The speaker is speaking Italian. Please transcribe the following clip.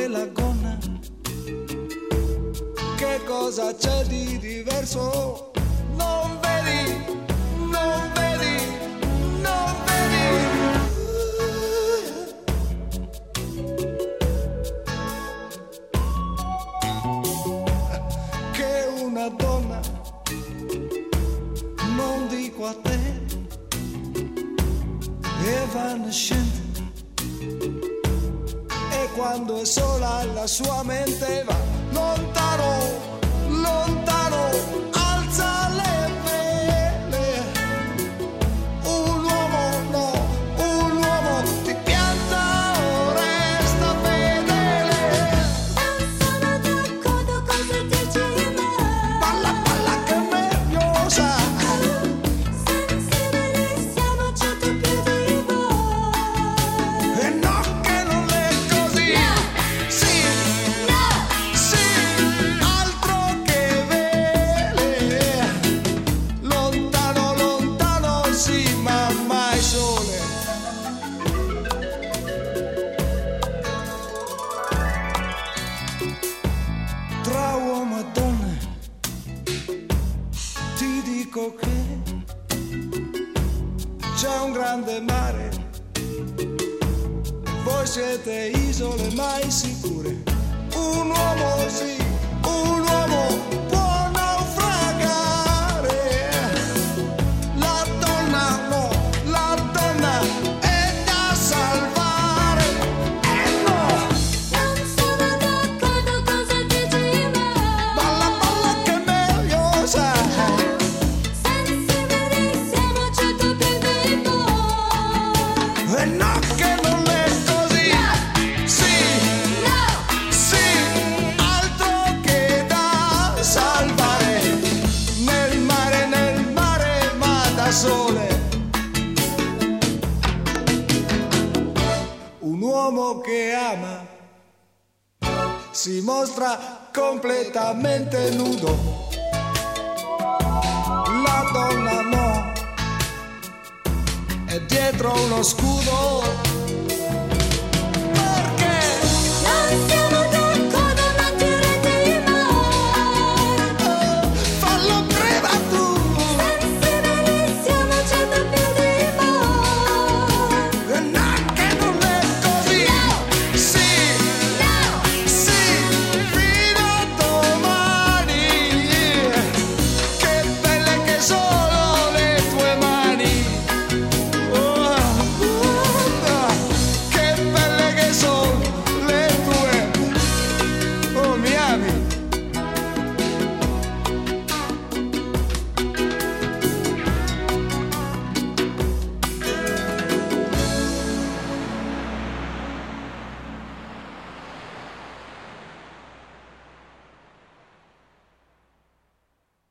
quella gonna, che cosa c'è di diverso? Non vedi, non vedi, non vedi. Che una donna, non dico a te, evanescente, e quando è sola la sua mente va lontano, lontano, alza le vele. Un uomo no, un uomo ti pianta o resta fedele. Non sono d'accordo, cosa dici me? Balla, balla che è nervosa. Sensibili siamo certo più di voi. E no che non è così. Sì, No, sì, altro che vele. Lontano, lontano, sì, ma mai sole. Tra uomo e donne ti dico che c'è un grande mare, voi siete isole mai sicure. Un uomo sì, un uomo può naufragare. La donna no, la donna è da salvare. No, non sono d'accordo, cosa dici me? balla, balla che è nervosa. Sensibili siamo certo più di voi. E no che non è così. Sì, No, sì, altro che da salvare. Nel mare, ma da sole. Un uomo che ama si mostra completamente nudo. La donna no, è dietro uno scudo.